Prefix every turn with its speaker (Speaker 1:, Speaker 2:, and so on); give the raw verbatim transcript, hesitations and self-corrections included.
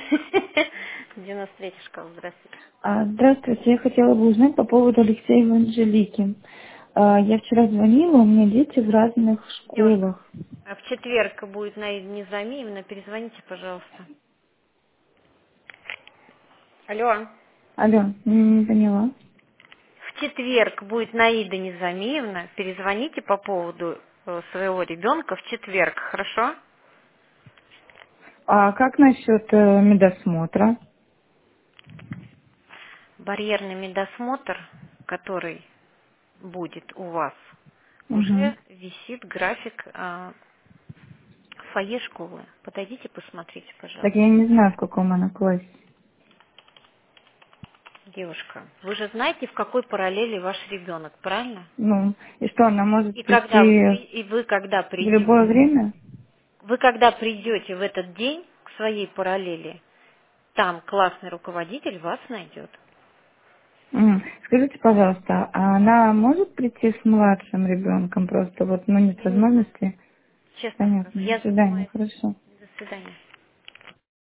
Speaker 1: девяносто третья школа, здравствуйте.
Speaker 2: А, Здравствуйте, я хотела бы узнать по поводу Алексея и Анжелики. А, Я вчера звонила, у меня дети в разных
Speaker 1: Девушка,
Speaker 2: школах.
Speaker 1: а в четверг будет Наида Незамиевна, перезвоните, пожалуйста. Алло.
Speaker 2: Алло, м, не поняла.
Speaker 1: В четверг будет Наида Незамиевна, перезвоните по поводу э, своего ребенка в четверг, хорошо?
Speaker 2: А как насчет э, медосмотра?
Speaker 1: Барьерный медосмотр, который будет у вас,
Speaker 2: Угу.
Speaker 1: уже висит график э, в фойе школы. Подойдите, посмотрите,
Speaker 2: Так
Speaker 1: пожалуйста.
Speaker 2: я не знаю, в каком она классе.
Speaker 1: Девушка, вы же знаете, в какой параллели ваш ребенок, правильно?
Speaker 2: Ну, и что, она может
Speaker 1: И когда вы,
Speaker 2: прийти
Speaker 1: при- и вы когда
Speaker 2: в любое
Speaker 1: придете,
Speaker 2: время?
Speaker 1: вы когда придете в этот день к своей параллели, там классный руководитель вас найдет.
Speaker 2: М, Скажите, пожалуйста, а она может прийти с младшим ребенком просто вот, ну, нет
Speaker 1: Я не знаю.
Speaker 2: возможности?
Speaker 1: Честно скажу,
Speaker 2: Понятно, до
Speaker 1: я
Speaker 2: свидания,
Speaker 1: занимаюсь.
Speaker 2: хорошо.
Speaker 1: До свидания.